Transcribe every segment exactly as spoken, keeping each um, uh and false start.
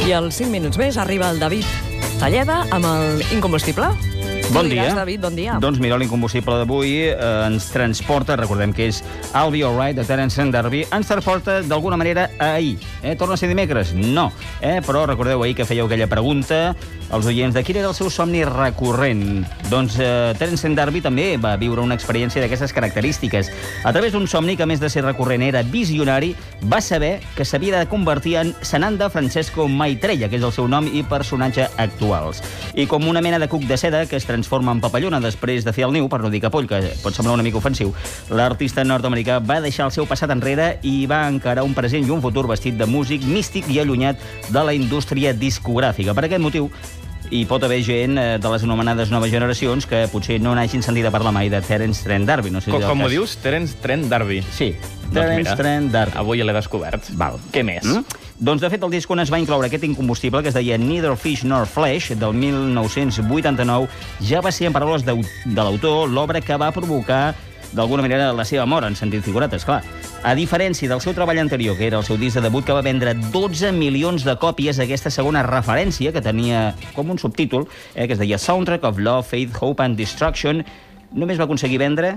I als cinc minuts més arriba el David Talleda amb el Incombustible. Bon dia. Diràs, David, bon dia. Doncs mira, l'Incombustible d'avui eh, ens transporta, recordem que és I'll Be Alright, de Terence D'Arby, ens transporta d'alguna manera a ahir. Eh? Torna a ser dimecres? No. Eh? Però recordeu ahir que fèieu aquella pregunta als oients de quin era el seu somni recurrent. Doncs eh, Terence D'Arby també va viure una experiència d'aquestes característiques. A través d'un somni que, a més de ser recurrent, era visionari, va saber que s'havia de convertir en Sananda Francesco Maitreya, que és el seu nom i personatge actuals. I com una mena de cuc de seda que es transforma en papallona després de fer el niu, per no dir capoll, que pot semblar una mica ofensiu, l'artista nord-americà va deixar el seu passat enrere i va encarar un present i un futur vestit de músic místic i allunyat de la indústria discogràfica. Per aquest motiu, hi pot haver gent de les anomenades noves generacions que potser no n'hagin sentit a parlar mai de Terence Trent D'Arby. No sé Com, si com ho dius? Terence Trent D'Arby. Sí, Doncs Terence mira, Trent D'Arby. Avui l'he descobert. Val. Què més? Mm? Doncs, de fet, el disc on es va incloure aquest incombustible, que es deia Neither Fish Nor Flesh, del mil nou-cents vuitanta-nou, ja va ser, en paraules de, de l'autor, l'obra que va provocar d'alguna manera la seva mort, en sentit figurat, esclar. A diferència del seu treball anterior, que era el seu disc de debut, que va vendre dotze milions de còpies, aquesta segona referència, que tenia com un subtítol, eh, que es deia Soundtrack of Love, Faith, Hope and Destruction, només va aconseguir vendre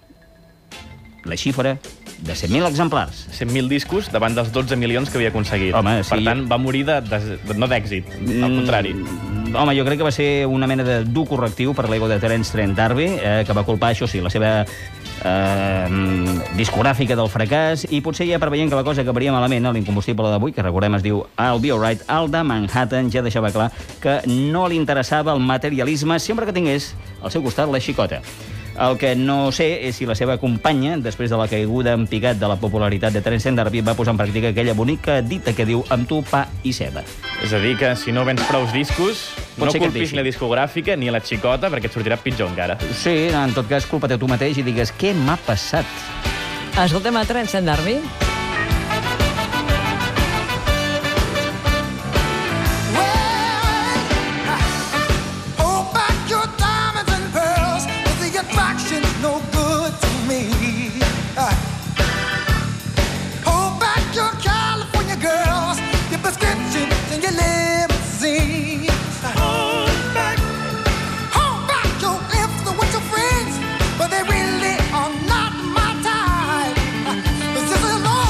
la xifra de cent mil exemplars. cent mil discos davant dels dotze milions que havia aconseguit. Home, sí. Per tant, va morir de, de, de, no d'èxit, al contrari. Mm, home, jo crec que va ser una mena de dur correctiu per l'ego de Terence Trent D'Arby, eh, que va culpar, això sí, la seva eh, discogràfica del fracàs, i potser ja preveient que la cosa acabaria malament a l'Incombustible d'avui, que recordem es diu I'll Be Alright, el de Manhattan ja deixava clar que no li interessava el materialisme sempre que tingués al seu costat la xicota. El que no sé és si la seva companya, després de la caiguda en picat de la popularitat de Terence D'Arby, va posar en pràctica aquella bonica dita que diu amb tu pa i ceba. És a dir, que si no vens prous discos, Pot no ser que et culpis deixi. ni la discogràfica ni la xicota, perquè et sortirà pitjor encara. Sí, en tot cas, culpa't a tu mateix i digues què m'ha passat. Escoltem a Terence D'Arby. But they really are not my type. This is a long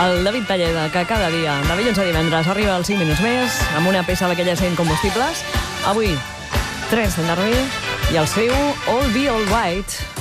El David Talleda, que cada dia, de dilluns a divendres, arriba als cinc minuts més, amb una peça d'aquelles incombustibles. Avui, Terence D'Arby i el seu All Be All Right.